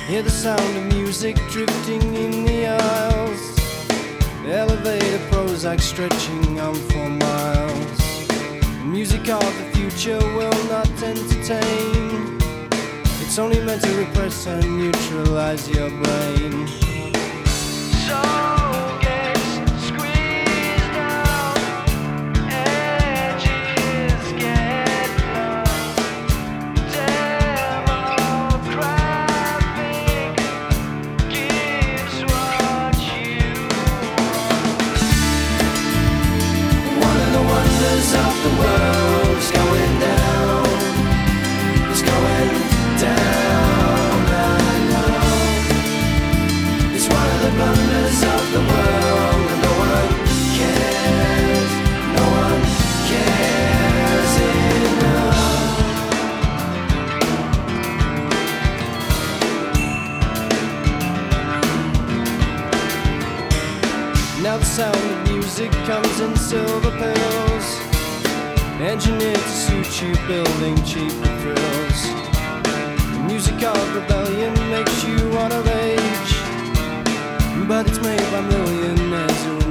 Hear the sound of music drifting in the aisles. Elevator Prozac stretching on for miles. Music of the future will not entertain. It's only meant to repress and neutralize your brain. Soul gets squeezed out, edges get blunt. Demographic gives what you want. One of the wonders of the world is going down. It's going down, I know. It's one of the blunders of the world, and no one cares. No one cares enough. Now the sound of music comes in silver pills, engineered to suit you, building cheaper thrills. The music of rebellion makes you wanna rage, but it's made by millionaires who